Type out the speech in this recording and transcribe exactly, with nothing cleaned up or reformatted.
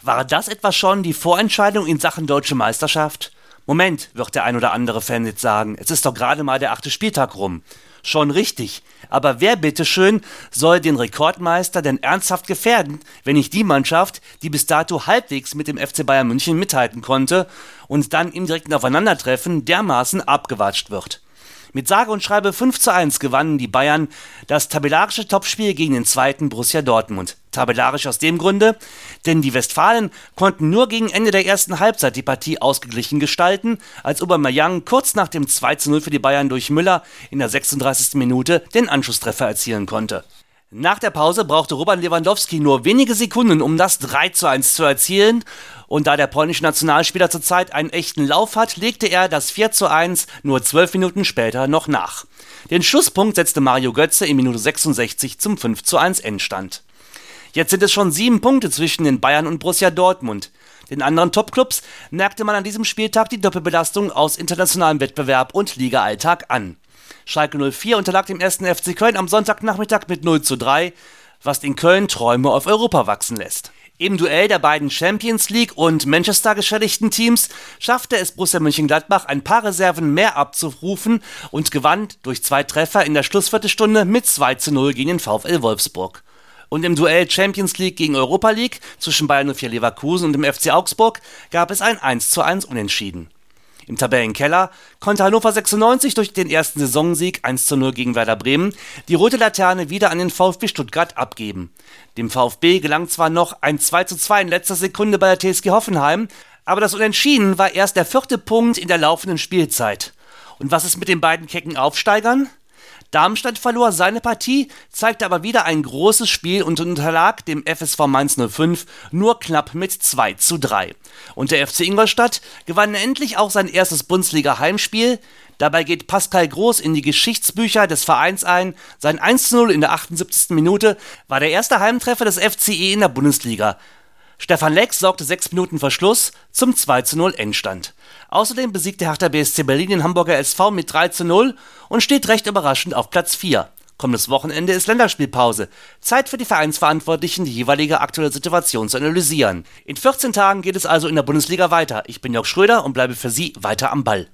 War das etwa schon die Vorentscheidung in Sachen Deutsche Meisterschaft? Moment, wird der ein oder andere Fan jetzt sagen, es ist doch gerade mal der achte Spieltag rum. Schon richtig, aber wer bitteschön soll den Rekordmeister denn ernsthaft gefährden, wenn nicht die Mannschaft, die bis dato halbwegs mit dem F C Bayern München mithalten konnte und dann im direkten Aufeinandertreffen dermaßen abgewatscht wird? Mit sage und schreibe fünf zu eins gewannen die Bayern das tabellarische Topspiel gegen den zweiten Borussia Dortmund. Tabellarisch aus dem Grunde, denn die Westfalen konnten nur gegen Ende der ersten Halbzeit die Partie ausgeglichen gestalten, als Aubameyang kurz nach dem zwei zu null für die Bayern durch Müller in der sechsunddreißigsten Minute den Anschlusstreffer erzielen konnte. Nach der Pause brauchte Robert Lewandowski nur wenige Sekunden, um das drei zu eins zu erzielen. Und da der polnische Nationalspieler zurzeit einen echten Lauf hat, legte er das vier zu eins nur zwölf Minuten später noch nach. Den Schlusspunkt setzte Mario Götze in Minute sechsundsechzig zum fünf zu eins Endstand. Jetzt sind es schon sieben Punkte zwischen den Bayern und Borussia Dortmund. Den anderen Topclubs merkte man an diesem Spieltag die Doppelbelastung aus internationalem Wettbewerb und Liga-Alltag an. Schalke null vier unterlag dem ersten F C Köln am Sonntagnachmittag mit null zu drei, was in Köln Träume auf Europa wachsen lässt. Im Duell der beiden Champions League und Manchester geschädigten Teams schaffte es Borussia Mönchengladbach, ein paar Reserven mehr abzurufen und gewann durch zwei Treffer in der Schlussviertelstunde mit zwei zu null gegen den VfL Wolfsburg. Und im Duell Champions League gegen Europa League zwischen Bayern null vier Leverkusen und dem F C Augsburg gab es ein eins zu eins Unentschieden. Im Tabellenkeller konnte Hannover sechsundneunzig durch den ersten Saisonsieg eins zu null gegen Werder Bremen die rote Laterne wieder an den VfB Stuttgart abgeben. Dem VfB gelang zwar noch ein zwei zu zwei in letzter Sekunde bei der T S G Hoffenheim, aber das Unentschieden war erst der vierte Punkt in der laufenden Spielzeit. Und was ist mit den beiden kecken Aufsteigern? Darmstadt verlor seine Partie, zeigte aber wieder ein großes Spiel und unterlag dem F S V Mainz null fünf nur knapp mit zwei zu drei. Und der F C Ingolstadt gewann endlich auch sein erstes Bundesliga-Heimspiel. Dabei geht Pascal Groß in die Geschichtsbücher des Vereins ein. Sein eins zu null in der achtundsiebzigsten Minute war der erste Heimtreffer des F C E in der Bundesliga. Stefan Lex sorgte sechs Minuten vor Schluss zum zwei zu null Endstand. Außerdem besiegte Hertha B S C Berlin den Hamburger S V mit drei zu null und steht recht überraschend auf Platz vier. Kommendes Wochenende ist Länderspielpause. Zeit für die Vereinsverantwortlichen, die jeweilige aktuelle Situation zu analysieren. In vierzehn Tagen geht es also in der Bundesliga weiter. Ich bin Jörg Schröder und bleibe für Sie weiter am Ball.